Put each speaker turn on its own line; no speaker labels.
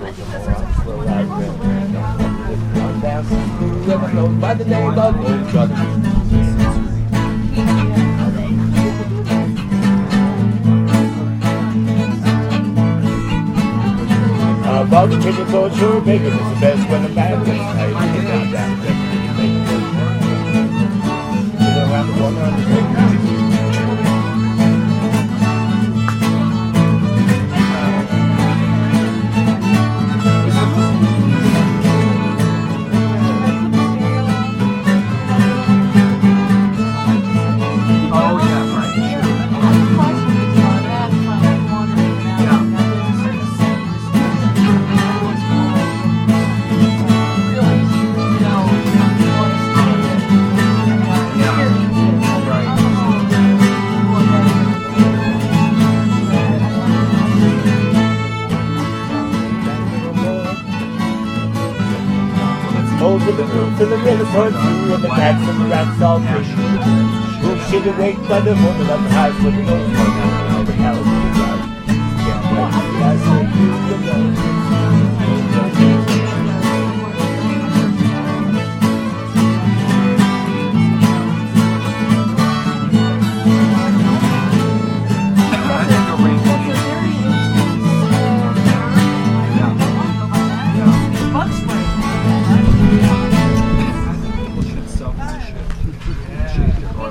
Whoever knows by the name of Little Brother. About the chicken culture, bacon is the best when the man gets paid. It's not that different. You make it work. Sit around the corner on the bacon. To the roof to the river front through and the cats and the rats all fish. We'll shit awake by the woman on the house with the nose on the house. Yeah, I said you know.